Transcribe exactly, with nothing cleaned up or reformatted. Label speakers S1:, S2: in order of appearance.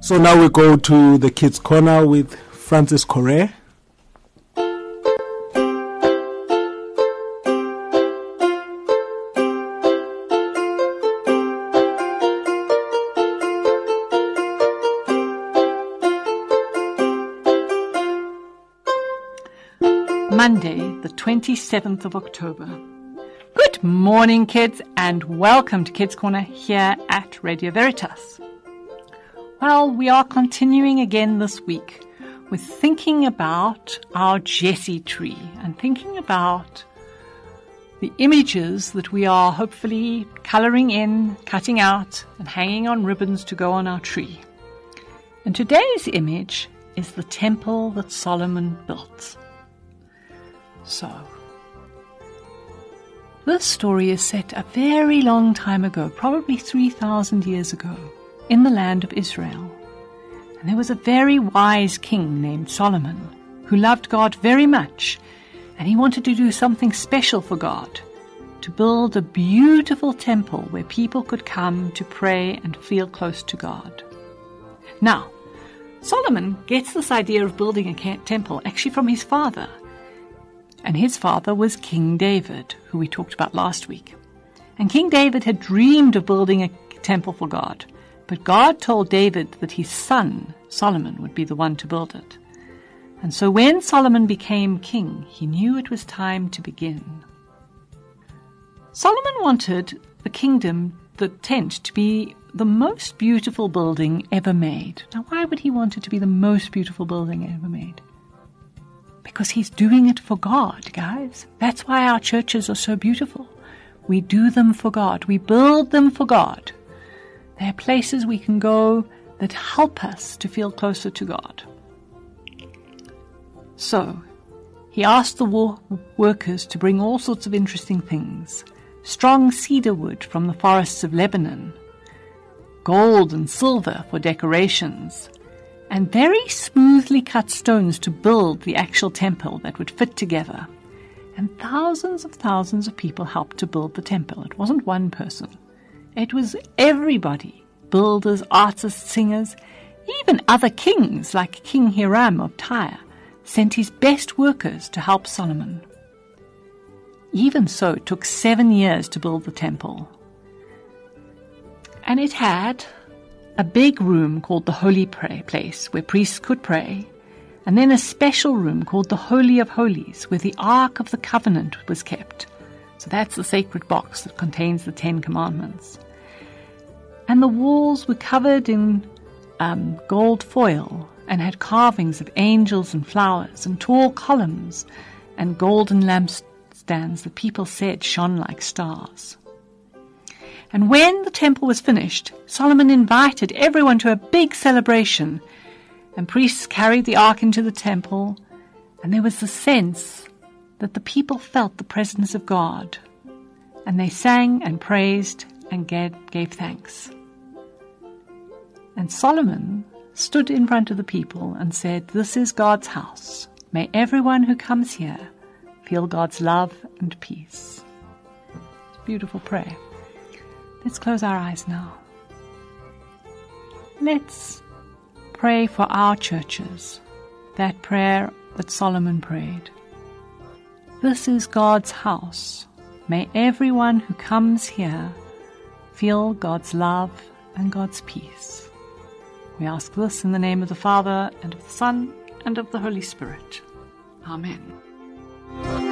S1: So now we go to the Kids Corner with Francis Correa.
S2: Monday, the twenty-seventh of October. Good morning, kids, and welcome to Kids Corner here at Radio Veritas. Well, we are continuing again this week with thinking about our Jesse tree and thinking about the images that we are hopefully colouring in, cutting out, and hanging on ribbons to go on our tree. And today's image is the temple that Solomon built. So, this story is set a very long time ago, probably three thousand years ago, in the land of Israel. And there was a very wise king named Solomon who loved God very much, and he wanted to do something special for God, to build a beautiful temple where people could come to pray and feel close to God. Now, Solomon gets this idea of building a temple actually from his father. And his father was King David, who we talked about last week. And King David had dreamed of building a temple for God, but God told David that his son, Solomon, would be the one to build it. And so when Solomon became king, he knew it was time to begin. Solomon wanted the kingdom, the tent, to be the most beautiful building ever made. Now, why would he want it to be the most beautiful building ever made? Because he's doing it for God, guys. That's why our churches are so beautiful. We do them for God. We build them for God. They're places we can go that help us to feel closer to God. So, he asked the war- workers to bring all sorts of interesting things. Strong cedar wood from the forests of Lebanon, gold and silver for decorations, and very smoothly cut stones to build the actual temple that would fit together. And thousands of thousands of people helped to build the temple. It wasn't one person. It was everybody. Builders, artists, singers, even other kings like King Hiram of Tyre sent his best workers to help Solomon. Even so, it took seven years to build the temple. And it had a big room called the Holy Place, where priests could pray, and then a special room called the Holy of Holies, where the Ark of the Covenant was kept. So that's the sacred box that contains the Ten Commandments. And the walls were covered in um, gold foil and had carvings of angels and flowers and tall columns and golden lampstands that people said shone like stars. And when the temple was finished, Solomon invited everyone to a big celebration, and priests carried the ark into the temple, and there was the sense that the people felt the presence of God, and they sang and praised and gave, gave thanks. And Solomon stood in front of the people and said, "This is God's house. May everyone who comes here feel God's love and peace." It's a beautiful prayer. Let's close our eyes now. Let's pray for our churches, that prayer that Solomon prayed. This is God's house. May everyone who comes here feel God's love and God's peace. We ask this in the name of the Father, and of the Son, and of the Holy Spirit. Amen.